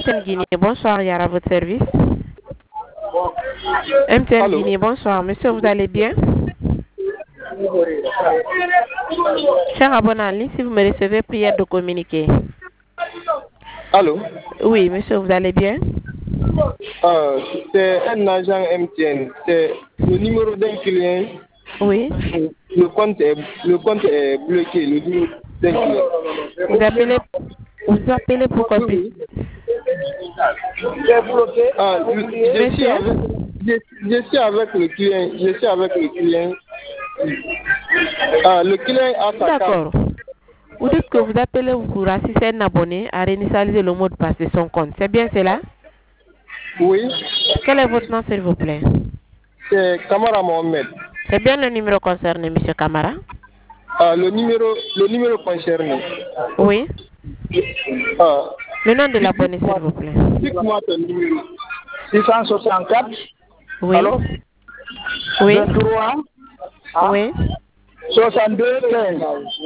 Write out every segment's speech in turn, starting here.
MTN Guinée, bonsoir, Yara, à votre service. MTN Allô? Guinée, bonsoir. Monsieur, vous allez bien? Cher abonné en ligne, si vous me recevez, prière de communiquer. Allô? Oui, monsieur, vous allez bien? C'est un agent MTN. C'est le numéro d'un client. Oui. Le compte est bloqué. Le numéro d'un client. Vous appelez pour qu'on puisse... Oui. Monsieur? Je suis avec le client. Le client a sa carte. D'accord. Vous dites que vous appelez pour assister un abonné à réinitialiser le mot de passe de son compte. C'est bien cela? Oui. Quel est votre nom, s'il vous plaît? C'est Kamara Mohamed. C'est bien le numéro concerné, monsieur Kamara? Le numéro concerné. Oui. Le nom de l'abonné, Dites-moi s'il vous plaît. Dites-moi ton numéro. 664. Oui. Allô? Oui. 23. Oui. 62 15.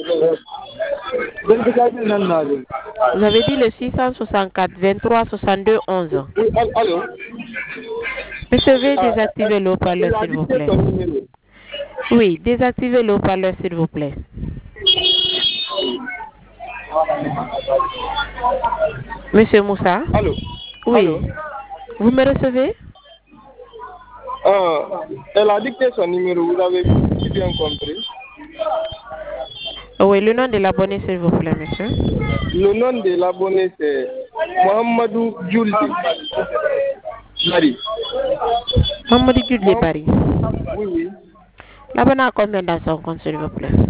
Vous avez dit le 664 23 62 11. Oui, allô? Monsieur, veuillez désactiver le haut-parleur, s'il vous plaît. Oui, désactivez le haut-parleur, s'il vous plaît. Monsieur Moussa? Allô? Oui. Allô? Vous me recevez? Elle a dicté son numéro, vous avez bien compris. Oui, le nom de l'abonné, s'il vous plaît, monsieur. Le nom de l'abonné, c'est Mohamedou Djouli Bari. Mamadou Djouli Bari. Oui, oui. L'abonné a combien dans son compte, s'il vous plaît?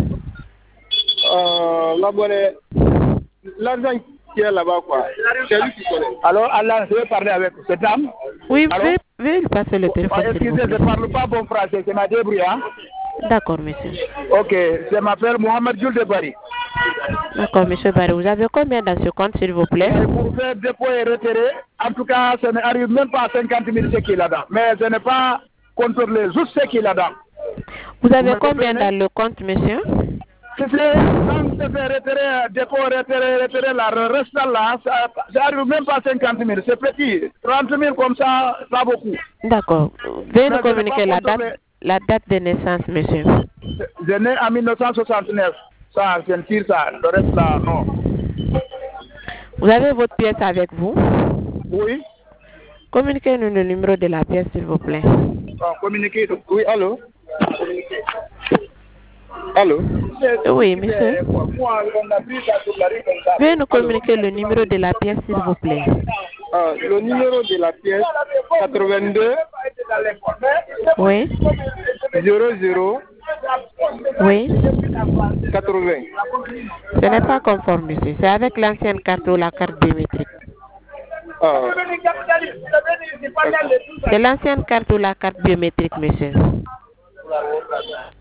L'abonné, l'argent qui est là-bas, quoi. C'est lui qui connaît. Alors, Allah, je vais parler avec cette dame. Oui, veuillez lui passer le téléphone, s'il vous Excusez, plaît. je ne parle pas bon français, c'est ma débrouille, hein. D'accord, monsieur. Ok, je m'appelle Mohamed Djouli Bari. D'accord, monsieur Bari. Vous avez combien dans ce compte, s'il vous plaît? Pour faire dépôt et retirer, en tout cas, ça n'arrive même pas à 50 000 ce qu'il y a là-dedans. Mais je n'ai pas contrôlé juste ce qu'il y a là-dedans. Vous avez combien dans le compte, monsieur? Quand je fais retirer, dépôt, retirer, le reste là, ça n'arrive même pas à 50 000. C'est petit. 30 000 comme ça, pas beaucoup. D'accord. Veuillez nous Mais je n'ai communiquer pas contrôlé. la date de naissance, monsieur. Je né en 1969. Ça, je ne tire ça. Le reste là, non. Vous avez votre pièce avec vous? Oui. Communiquez-nous le numéro de la pièce, s'il vous plaît. Communiquer. Oui, allô? Allô? Oui, monsieur. Veuillez nous communiquer le numéro de la pièce, s'il vous plaît. Le numéro de la pièce, 82 Oui. 00 Oui. 80. Ce n'est pas conforme, monsieur. C'est avec l'ancienne carte ou la carte biométrique. C'est l'ancienne carte ou la carte biométrique, monsieur.